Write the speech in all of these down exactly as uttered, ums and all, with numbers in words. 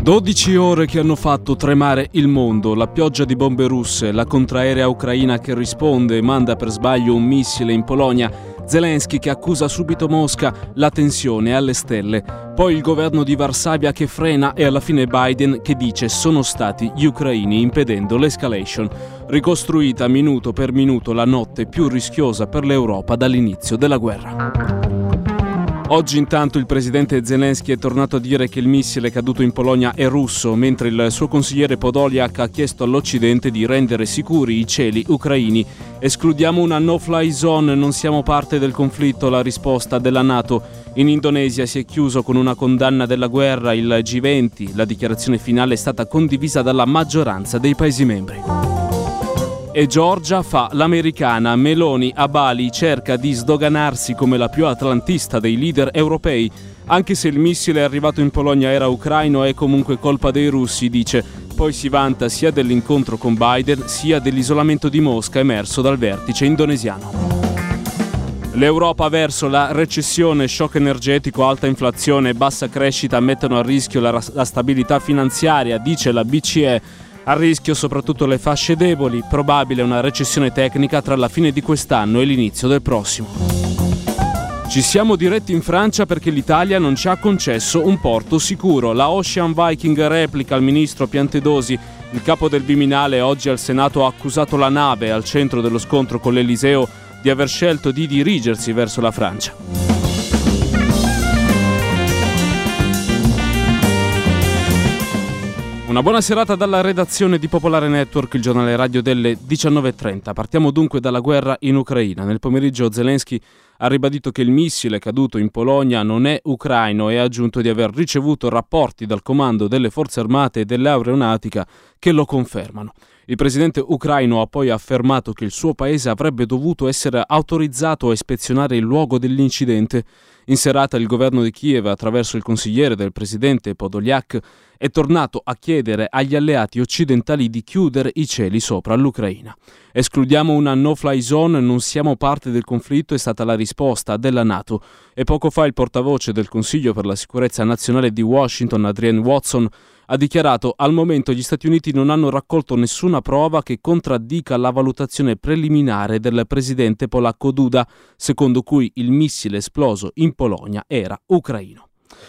dodici ore che hanno fatto tremare il mondo, la pioggia di bombe russe, la contraerea ucraina che risponde e manda per sbaglio un missile in Polonia, Zelensky che accusa subito Mosca, la tensione alle stelle, poi il governo di Varsavia che frena e alla fine Biden che dice sono stati gli ucraini impedendo l'escalation, ricostruita minuto per minuto la notte più rischiosa per l'Europa dall'inizio della guerra. Oggi intanto il presidente Zelensky è tornato a dire che il missile caduto in Polonia è russo, mentre il suo consigliere Podolyak ha chiesto all'Occidente di rendere sicuri i cieli ucraini. Escludiamo una no-fly zone, non siamo parte del conflitto, la risposta della NATO. In Indonesia si è chiuso con una condanna della guerra il G venti, la dichiarazione finale è stata condivisa dalla maggioranza dei Paesi membri. E Georgia fa l'americana. Meloni a Bali cerca di sdoganarsi come la più atlantista dei leader europei. Anche se il missile arrivato in Polonia era ucraino, è comunque colpa dei russi, dice. Poi si vanta sia dell'incontro con Biden sia dell'isolamento di Mosca emerso dal vertice indonesiano. L'Europa verso la recessione, shock energetico, alta inflazione e bassa crescita mettono a rischio la, la stabilità finanziaria, dice la B C E. A rischio soprattutto le fasce deboli, probabile una recessione tecnica tra la fine di quest'anno e l'inizio del prossimo. Ci siamo diretti in Francia perché l'Italia non ci ha concesso un porto sicuro. La Ocean Viking replica al ministro Piantedosi. Il capo del Viminale oggi al Senato ha accusato la nave al centro dello scontro con l'Eliseo di aver scelto di dirigersi verso la Francia. Una buona serata dalla redazione di Popolare Network, il giornale radio delle diciannove e trenta. Partiamo dunque dalla guerra in Ucraina. Nel pomeriggio Zelensky ha ribadito che il missile caduto in Polonia non è ucraino e ha aggiunto di aver ricevuto rapporti dal comando delle forze armate e dell'aeronautica che lo confermano. Il presidente ucraino ha poi affermato che il suo paese avrebbe dovuto essere autorizzato a ispezionare il luogo dell'incidente. In serata il governo di Kiev, attraverso il consigliere del presidente Podolyak, è tornato a chiedere agli alleati occidentali di chiudere i cieli sopra l'Ucraina. Escludiamo una no-fly zone, non siamo parte del conflitto, è stata la risposta della NATO. E poco fa il portavoce del Consiglio per la sicurezza nazionale di Washington, Adrienne Watson, ha dichiarato: al momento gli Stati Uniti non hanno raccolto nessuna prova che contraddica la valutazione preliminare del presidente polacco Duda, secondo cui il missile esploso in Polonia era ucraino.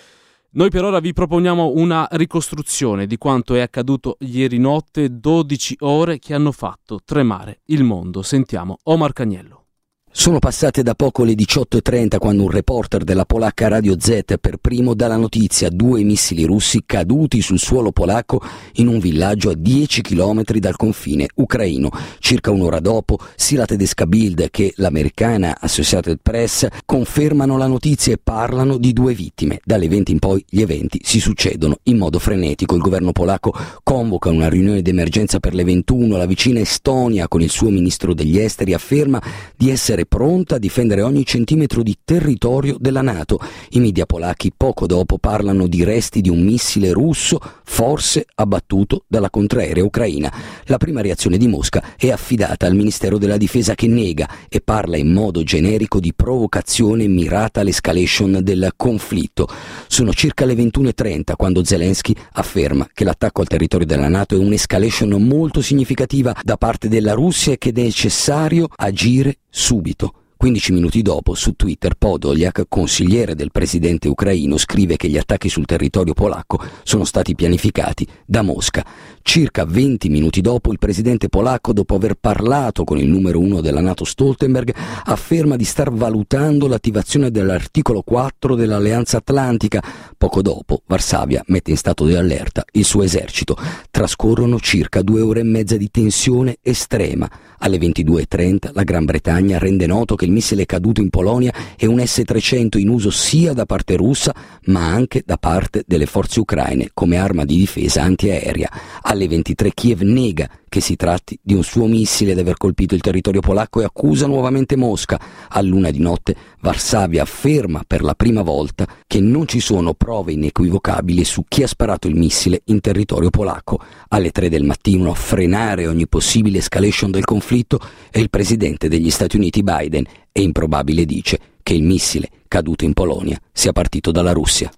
Noi per ora vi proponiamo una ricostruzione di quanto è accaduto ieri notte, dodici ore che hanno fatto tremare il mondo. Sentiamo Omar Cagniello. Sono passate da poco le diciotto e trenta quando un reporter della polacca Radio Z per primo dà la notizia: due missili russi caduti sul suolo polacco in un villaggio a dieci chilometri dal confine ucraino. Circa un'ora dopo, sia la tedesca Bild che l'americana Associated Press confermano la notizia e parlano di due vittime. Dalle venti in poi gli eventi si succedono in modo frenetico. Il governo polacco convoca una riunione d'emergenza per le ventuno. La vicina Estonia, con il suo ministro degli esteri, afferma di essere pronta a difendere ogni centimetro di territorio della NATO. I media polacchi poco dopo parlano di resti di un missile russo, forse abbattuto dalla contraerea ucraina. La prima reazione di Mosca è affidata al Ministero della Difesa, che nega e parla in modo generico di provocazione mirata all'escalation del conflitto. Sono circa le ventuno e trenta quando Zelensky afferma che l'attacco al territorio della NATO è un'escalation molto significativa da parte della Russia e che è necessario agire subito. quindici minuti dopo, su Twitter, Podolyak, consigliere del presidente ucraino, scrive che gli attacchi sul territorio polacco sono stati pianificati da Mosca. Circa venti minuti dopo, il presidente polacco, dopo aver parlato con il numero uno della NATO Stoltenberg, afferma di star valutando l'attivazione dell'articolo quattro dell'Alleanza Atlantica. Poco dopo, Varsavia mette in stato di allerta il suo esercito. Trascorrono circa due ore e mezza di tensione estrema. Alle ventidue e trenta la Gran Bretagna rende noto che il missile caduto in Polonia è un S trecento in uso sia da parte russa ma anche da parte delle forze ucraine come arma di difesa antiaerea. Alle ventitré Kiev nega che si tratti di un suo missile ed aver colpito il territorio polacco e accusa nuovamente Mosca. A luna di notte Varsavia afferma per la prima volta che non ci sono prove inequivocabili su chi ha sparato il missile in territorio polacco. Alle tre del mattino a frenare ogni possibile escalation del conflitto è il presidente degli Stati Uniti Biden, e improbabile dice che il missile caduto in Polonia sia partito dalla Russia.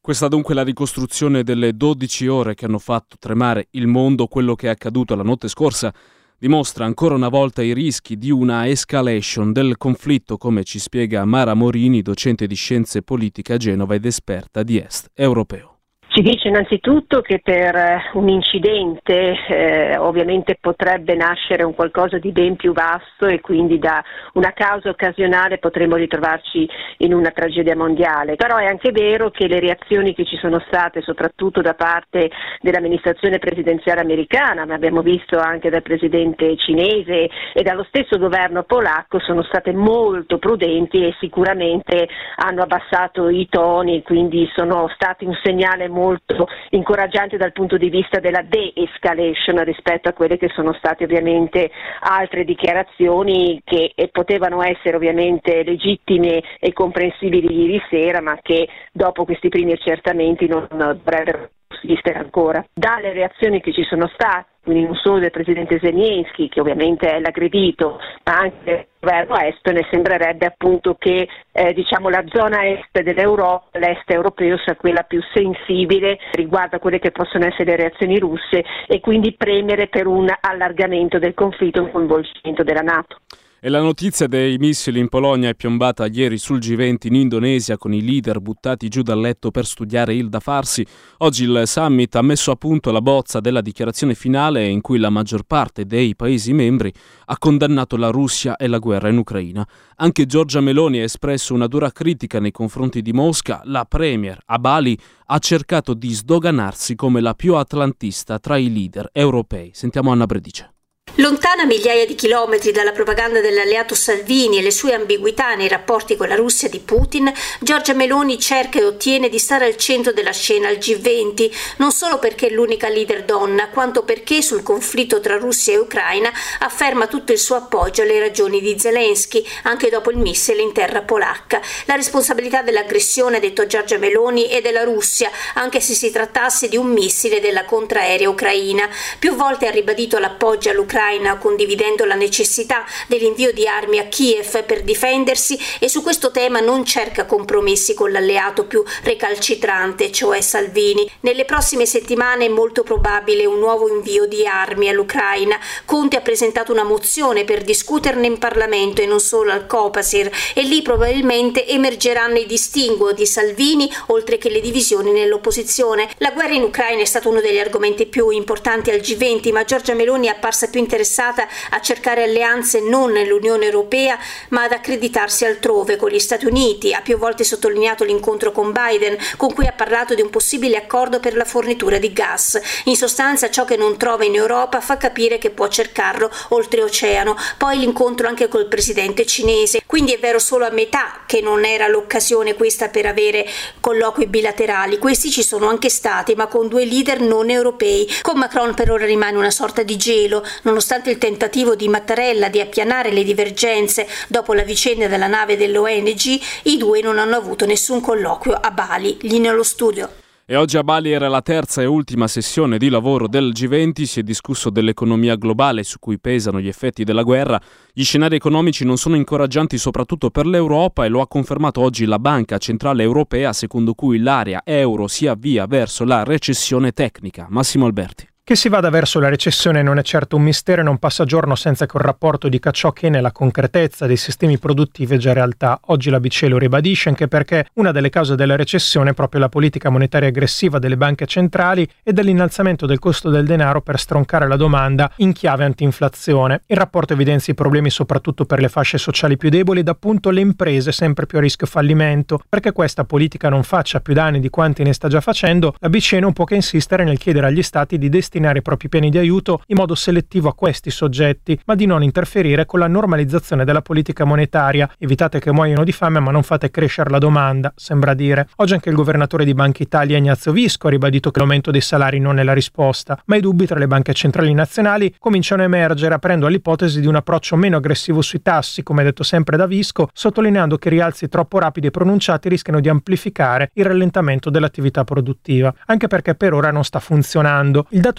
Questa dunque è la ricostruzione delle dodici ore che hanno fatto tremare il mondo. Quello che è accaduto la notte scorsa dimostra ancora una volta i rischi di una escalation del conflitto, come ci spiega Mara Morini, docente di scienze politiche a Genova ed esperta di est europeo. Ci dice innanzitutto che per un incidente eh, ovviamente potrebbe nascere un qualcosa di ben più vasto e quindi da una causa occasionale potremmo ritrovarci in una tragedia mondiale. Però è anche vero che le reazioni che ci sono state, soprattutto da parte dell'amministrazione presidenziale americana, ma abbiamo visto anche dal presidente cinese e dallo stesso governo polacco, sono state molto prudenti e sicuramente hanno abbassato i toni, quindi sono stati un segnale molto molto incoraggiante dal punto di vista della de-escalation rispetto a quelle che sono state ovviamente altre dichiarazioni che potevano essere ovviamente legittime e comprensibili ieri sera, ma che dopo questi primi accertamenti non dovrebbero esistere ancora. Dalle reazioni che ci sono state, quindi non solo del presidente Zelensky, che ovviamente è l'aggredito, ma anche del governo estone, sembrerebbe appunto che eh, diciamo la zona est dell'Europa, l'est europeo, sia quella più sensibile riguardo a quelle che possono essere le reazioni russe e quindi premere per un allargamento del conflitto e un coinvolgimento della NATO. E la notizia dei missili in Polonia è piombata ieri sul G venti in Indonesia, con i leader buttati giù dal letto per studiare il da farsi. Oggi il summit ha messo a punto la bozza della dichiarazione finale in cui la maggior parte dei Paesi membri ha condannato la Russia e la guerra in Ucraina. Anche Giorgia Meloni ha espresso una dura critica nei confronti di Mosca. La premier a Bali ha cercato di sdoganarsi come la più atlantista tra i leader europei. Sentiamo Anna Bredice. Lontana migliaia di chilometri dalla propaganda dell'alleato Salvini e le sue ambiguità nei rapporti con la Russia di Putin, Giorgia Meloni cerca e ottiene di stare al centro della scena al G venti, non solo perché è l'unica leader donna, quanto perché sul conflitto tra Russia e Ucraina afferma tutto il suo appoggio alle ragioni di Zelensky, anche dopo il missile in terra polacca. La responsabilità dell'aggressione, ha detto Giorgia Meloni, è della Russia, anche se si trattasse di un missile della contraerea ucraina. Più volte ha ribadito l'appoggio all'Ucraina, condividendo la necessità dell'invio di armi a Kiev per difendersi, e su questo tema non cerca compromessi con l'alleato più recalcitrante, cioè Salvini. Nelle prossime settimane è molto probabile un nuovo invio di armi all'Ucraina. Conte ha presentato una mozione per discuterne in Parlamento e non solo al Copasir, e lì probabilmente emergeranno i distinguo di Salvini oltre che le divisioni nell'opposizione. La guerra in Ucraina è stato uno degli argomenti più importanti al G venti, ma Giorgia Meloni è apparsa più interessata a cercare alleanze non nell'Unione Europea ma ad accreditarsi altrove, con gli Stati Uniti. Ha più volte sottolineato l'incontro con Biden, con cui ha parlato di un possibile accordo per la fornitura di gas. In sostanza, ciò che non trova in Europa fa capire che può cercarlo oltreoceano. Poi l'incontro anche col presidente cinese, quindi è vero solo a metà che non era l'occasione questa per avere colloqui bilaterali. Questi ci sono anche stati, ma con due leader non europei. Con Macron per ora rimane una sorta di gelo, nonostante il tentativo di Mattarella di appianare le divergenze dopo la vicenda della nave dell'O N G, i due non hanno avuto nessun colloquio a Bali. Linea allo studio. E oggi a Bali era la terza e ultima sessione di lavoro del G venti, si è discusso dell'economia globale su cui pesano gli effetti della guerra. Gli scenari economici non sono incoraggianti soprattutto per l'Europa, e lo ha confermato oggi la Banca Centrale Europea, secondo cui l'area euro si avvia verso la recessione tecnica. Massimo Alberti. Che si vada verso la recessione non è certo un mistero e non passa giorno senza che un rapporto dica ciò che nella concretezza dei sistemi produttivi è già realtà. Oggi la B C E lo ribadisce, anche perché una delle cause della recessione è proprio la politica monetaria aggressiva delle banche centrali e dell'innalzamento del costo del denaro per stroncare la domanda in chiave antinflazione. Il rapporto evidenzia i problemi soprattutto per le fasce sociali più deboli ed appunto le imprese sempre più a rischio fallimento. Perché questa politica non faccia più danni di quanti ne sta già facendo, la B C E non può che insistere nel chiedere agli stati di destinare i propri piani di aiuto in modo selettivo a questi soggetti, ma di non interferire con la normalizzazione della politica monetaria. Evitate che muoiano di fame, ma non fate crescere la domanda, sembra dire. Oggi anche il governatore di Banca Italia, Ignazio Visco, ha ribadito che l'aumento dei salari non è la risposta, ma i dubbi tra le banche centrali nazionali cominciano a emergere, aprendo all'ipotesi di un approccio meno aggressivo sui tassi, come detto sempre da Visco, sottolineando che rialzi troppo rapidi e pronunciati rischiano di amplificare il rallentamento dell'attività produttiva, anche perché per ora non sta funzionando. Il dato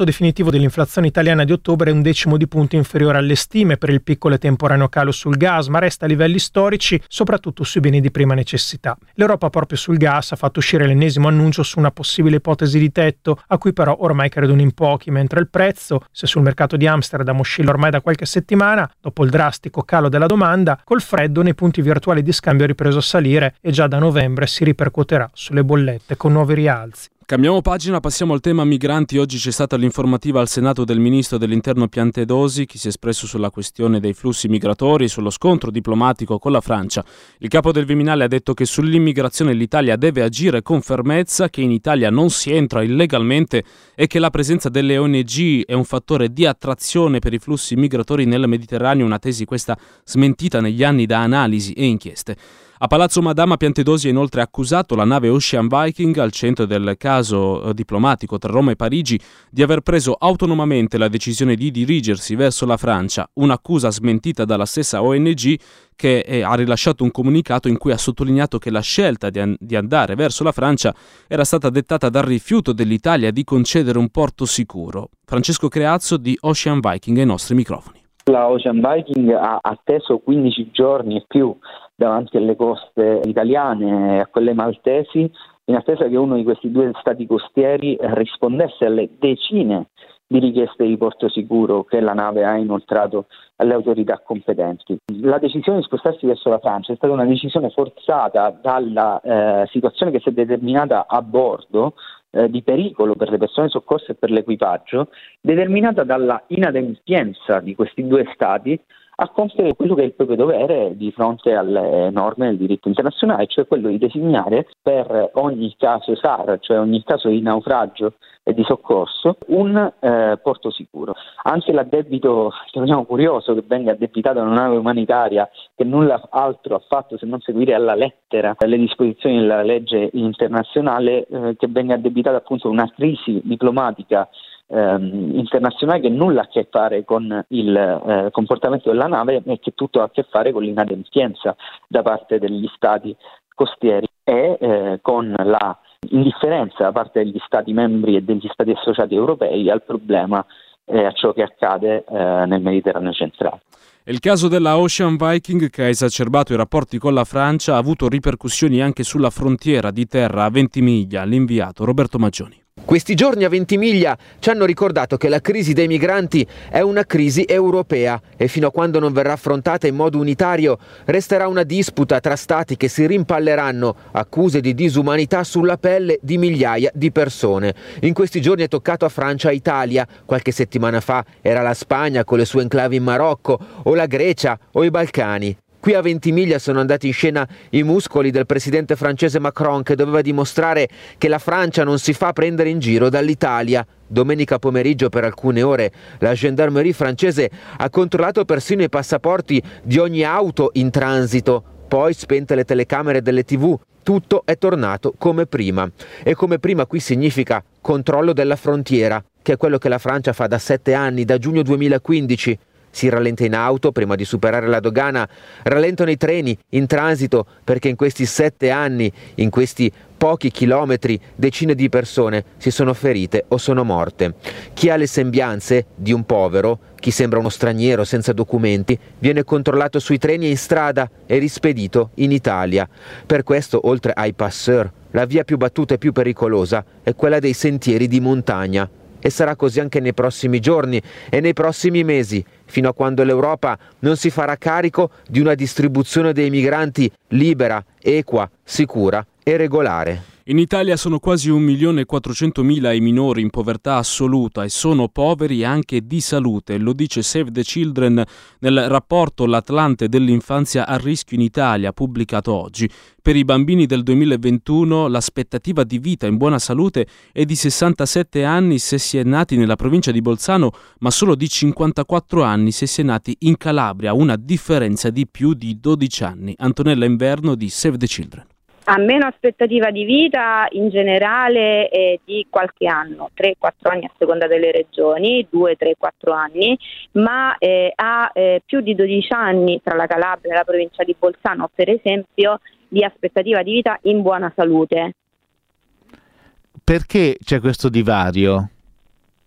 dato definitivo dell'inflazione italiana di ottobre è un decimo di punto inferiore alle stime per il piccolo e temporaneo calo sul gas, ma resta a livelli storici, soprattutto sui beni di prima necessità. L'Europa proprio sul gas ha fatto uscire l'ennesimo annuncio su una possibile ipotesi di tetto, a cui però ormai credono in pochi, mentre il prezzo, se sul mercato di Amsterdam oscilla ormai da qualche settimana, dopo il drastico calo della domanda, col freddo nei punti virtuali di scambio è ripreso a salire e già da novembre si ripercuoterà sulle bollette con nuovi rialzi. Cambiamo pagina, passiamo al tema migranti. Oggi c'è stata l'informativa al Senato del ministro dell'Interno Piantedosi, che si è espresso sulla questione dei flussi migratori e sullo scontro diplomatico con la Francia. Il capo del Viminale ha detto che sull'immigrazione l'Italia deve agire con fermezza, che in Italia non si entra illegalmente e che la presenza delle O N G è un fattore di attrazione per i flussi migratori nel Mediterraneo, una tesi questa smentita negli anni da analisi e inchieste. A Palazzo Madama Piantedosi ha inoltre accusato la nave Ocean Viking, al centro del caso diplomatico tra Roma e Parigi, di aver preso autonomamente la decisione di dirigersi verso la Francia, un'accusa smentita dalla stessa O N G che è, ha rilasciato un comunicato in cui ha sottolineato che la scelta di, an- di andare verso la Francia era stata dettata dal rifiuto dell'Italia di concedere un porto sicuro. Francesco Creazzo di Ocean Viking ai nostri microfoni. La Ocean Viking ha atteso quindici giorni e più davanti alle coste italiane e a quelle maltesi, in attesa che uno di questi due stati costieri rispondesse alle decine di richieste di porto sicuro che la nave ha inoltrato alle autorità competenti. La decisione di spostarsi verso la Francia è stata una decisione forzata dalla eh, situazione che si è determinata a bordo, eh, di pericolo per le persone soccorse e per l'equipaggio, determinata dalla inadempienza di questi due stati a compiere quello che è il proprio dovere di fronte alle norme del diritto internazionale, cioè quello di designare per ogni caso S A R, cioè ogni caso di naufragio e di soccorso, un eh, porto sicuro. Anche l'addebito, diciamo, curioso che venga addebitato a una nave umanitaria che nulla altro ha fatto se non seguire alla lettera le disposizioni della legge internazionale, eh, che venga addebitata appunto a una crisi diplomatica Ehm, internazionale che nulla ha a che fare con il eh, comportamento della nave e che tutto ha a che fare con l'inadempienza da parte degli stati costieri e eh, con la indifferenza da parte degli stati membri e degli stati associati europei al problema e eh, a ciò che accade eh, nel Mediterraneo centrale. Il caso della Ocean Viking, che ha esacerbato i rapporti con la Francia, ha avuto ripercussioni anche sulla frontiera di terra a Ventimiglia. L'inviato Roberto Maggioni. Questi giorni a Ventimiglia ci hanno ricordato che la crisi dei migranti è una crisi europea e fino a quando non verrà affrontata in modo unitario resterà una disputa tra stati che si rimpalleranno accuse di disumanità sulla pelle di migliaia di persone. In questi giorni è toccato a Francia e Italia, qualche settimana fa era la Spagna con le sue enclavi in Marocco o la Grecia o i Balcani. Qui a Ventimiglia sono andati in scena i muscoli del presidente francese Macron, che doveva dimostrare che la Francia non si fa prendere in giro dall'Italia. Domenica pomeriggio per alcune ore la gendarmerie francese ha controllato persino i passaporti di ogni auto in transito. Poi, spente le telecamere delle tivù, tutto è tornato come prima. E come prima qui significa controllo della frontiera, che è quello che la Francia fa da sette anni, da giugno duemilaquindici. Si rallenta in auto prima di superare la dogana, rallentano i treni in transito perché in questi sette anni, in questi pochi chilometri, decine di persone si sono ferite o sono morte. Chi ha le sembianze di un povero, chi sembra uno straniero senza documenti, viene controllato sui treni e in strada e rispedito in Italia. Per questo, oltre ai passeur, la via più battuta e più pericolosa è quella dei sentieri di montagna. E sarà così anche nei prossimi giorni e nei prossimi mesi, fino a quando l'Europa non si farà carico di una distribuzione dei migranti libera, equa, sicura e regolare. In Italia sono quasi un milione e quattrocentomila i minori in povertà assoluta e sono poveri anche di salute, lo dice Save the Children nel rapporto L'Atlante dell'infanzia a rischio in Italia, pubblicato oggi. Per i bambini del duemilaventuno l'aspettativa di vita in buona salute è di sessantasette anni se si è nati nella provincia di Bolzano, ma solo di cinquantaquattro anni se si è nati in Calabria, una differenza di più di dodici anni. Antonella Inverno di Save the Children. Ha meno aspettativa di vita in generale eh, di qualche anno, tre quattro anni a seconda delle regioni, due tre quattro anni, ma eh, ha eh, più di dodici anni tra la Calabria e la provincia di Bolzano, per esempio, di aspettativa di vita in buona salute. Perché c'è questo divario?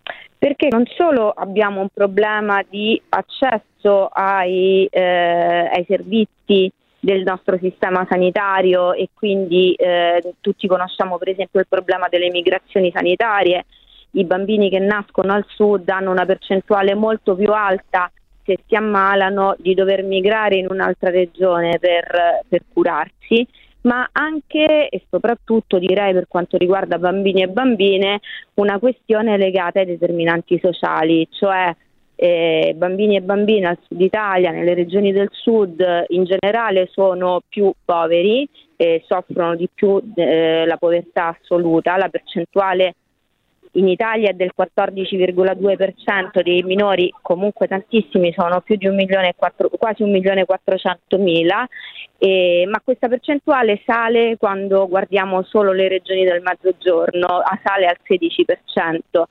perché non solo abbiamo un problema di accesso ai, eh, ai servizi del nostro sistema sanitario e quindi eh, tutti conosciamo per esempio il problema delle migrazioni sanitarie. I bambini che nascono al sud hanno una percentuale molto più alta, se si ammalano, di dover migrare in un'altra regione per, per curarsi, ma anche e soprattutto, direi, per quanto riguarda bambini e bambine, una questione legata ai determinanti sociali, cioè eh, bambini e bambine al sud Italia, nelle regioni del sud in generale, sono più poveri, eh, soffrono di più eh, la povertà assoluta. La percentuale in Italia è del quattordici virgola due per cento dei minori, comunque tantissimi, sono più di un milione e quattro, quasi un milione e quattrocentomila, eh, ma questa percentuale sale quando guardiamo solo le regioni del Mezzogiorno, sale al sedici per cento.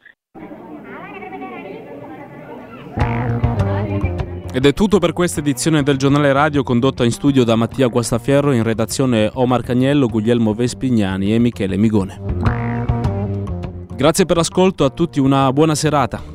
Ed è tutto per questa edizione del Giornale Radio, condotta in studio da Mattia Guastafierro, in redazione Omar Cagnello, Guglielmo Vespignani e Michele Migone. Grazie per l'ascolto, a tutti una buona serata.